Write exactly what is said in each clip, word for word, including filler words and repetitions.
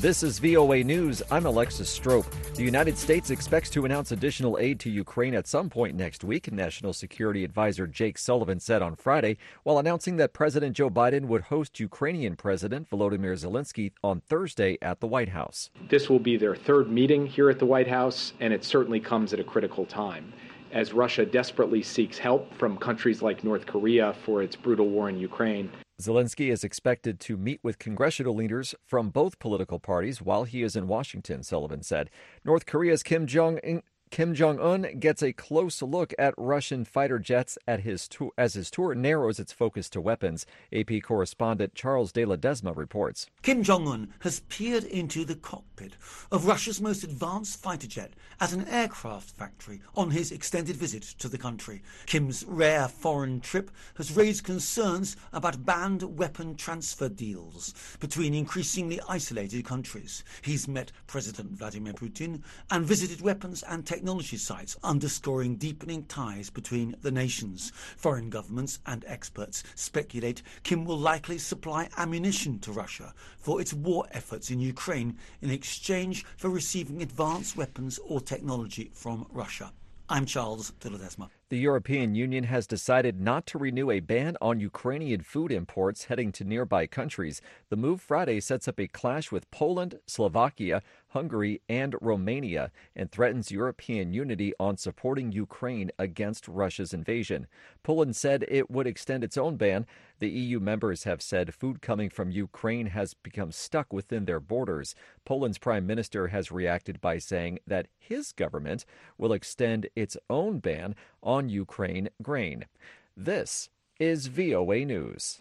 This is V O A News. I'm Alexis Strope. The United States expects to announce additional aid to Ukraine at some point next week, National Security Advisor Jake Sullivan said on Friday, while announcing that President Joe Biden would host Ukrainian President Volodymyr Zelensky on Thursday at the White House. This will be their third meeting here at the White House, and it certainly comes at a critical time, as Russia desperately seeks help from countries like North Korea for its brutal war in Ukraine. Zelensky is expected to meet with congressional leaders from both political parties while he is in Washington, Sullivan said. North Korea's Kim Jong-un Kim Jong-un gets a close look at Russian fighter jets at his tour, as his tour narrows its focus to weapons. A P correspondent Charles de Ledesma reports. Kim Jong-un has peered into the cockpit of Russia's most advanced fighter jet at an aircraft factory on his extended visit to the country. Kim's rare foreign trip has raised concerns about banned weapon transfer deals between increasingly isolated countries. He's met President Vladimir Putin and visited weapons and technology technology sites, underscoring deepening ties between the nations. Foreign governments and experts speculate Kim will likely supply ammunition to Russia for its war efforts in Ukraine in exchange for receiving advanced weapons or technology from Russia. I'm Charles de Ledesma. The European Union has decided not to renew a ban on Ukrainian food imports heading to nearby countries. The move Friday sets up a clash with Poland, Slovakia, Hungary, and Romania and threatens European unity on supporting Ukraine against Russia's invasion. Poland said it would extend its own ban. The E U members have said food coming from Ukraine has become stuck within their borders. Poland's prime minister has reacted by saying that his government will extend its own ban on Ukraine grain. This is V O A News.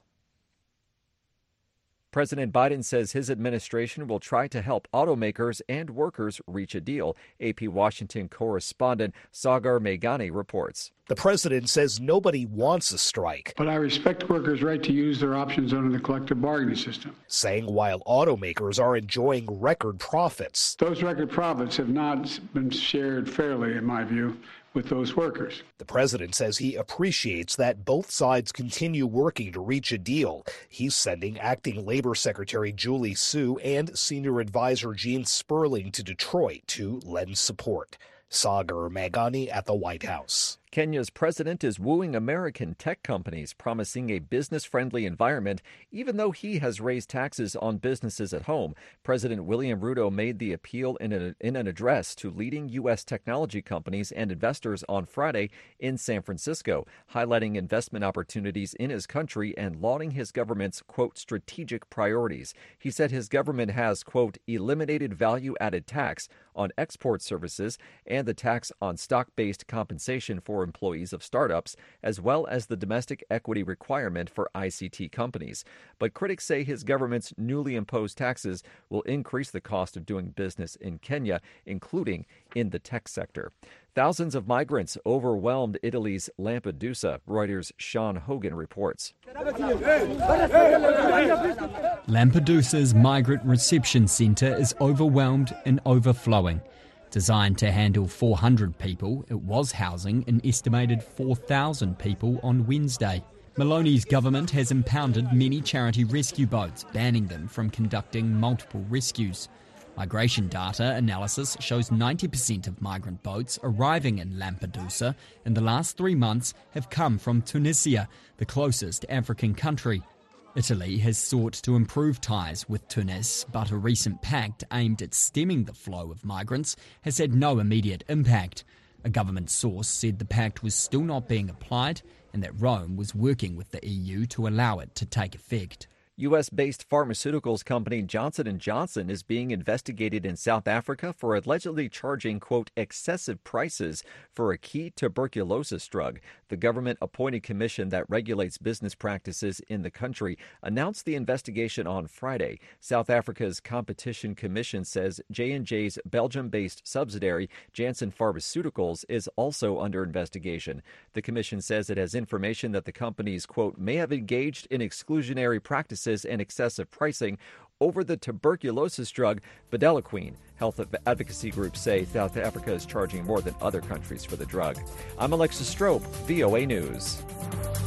President Biden says his administration will try to help automakers and workers reach a deal. A P Washington correspondent Sagar Meghani reports. The president says nobody wants a strike. But I respect workers' right to use their options under the collective bargaining system. Saying while automakers are enjoying record profits. Those record profits have not been shared fairly, in my view, with those workers. The president says he appreciates that both sides continue working to reach a deal. He's sending Acting Labor Secretary Julie Su and Senior Advisor Gene Sperling to Detroit to lend support. Sagar Meghani at the White House. Kenya's president is wooing American tech companies, promising a business-friendly environment, even though he has raised taxes on businesses at home. President William Ruto made the appeal in, a, in an address to leading U S technology companies and investors on Friday in San Francisco, highlighting investment opportunities in his country and lauding his government's, quote, strategic priorities. He said his government has, quote, eliminated value-added tax on export services and the tax on stock-based compensation for employees of startups, as well as the domestic equity requirement for I C T companies. But critics say his government's newly imposed taxes will increase the cost of doing business in Kenya, including in the tech sector. Thousands of migrants overwhelmed Italy's Lampedusa, Reuters' Sean Hogan reports. Lampedusa's migrant reception centre is overwhelmed and overflowing. Designed to handle four hundred people, it was housing an estimated four thousand people on Wednesday. Maloney's government has impounded many charity rescue boats, banning them from conducting multiple rescues. Migration data analysis shows ninety percent of migrant boats arriving in Lampedusa in the last three months have come from Tunisia, the closest African country. Italy has sought to improve ties with Tunis, but a recent pact aimed at stemming the flow of migrants has had no immediate impact. A government source said the pact was still not being applied and that Rome was working with the E U to allow it to take effect. U S-based pharmaceuticals company Johnson and Johnson is being investigated in South Africa for allegedly charging, quote, excessive prices for a key tuberculosis drug. The government-appointed commission that regulates business practices in the country announced the investigation on Friday. South Africa's Competition Commission says J and J's Belgium-based subsidiary, Janssen Pharmaceuticals, is also under investigation. The commission says it has information that the companies, quote, may have engaged in exclusionary practices and excessive pricing over the tuberculosis drug Videlaquine. Health advocacy groups say South Africa is charging more than other countries for the drug. I'm Alexis Strope, V O A News.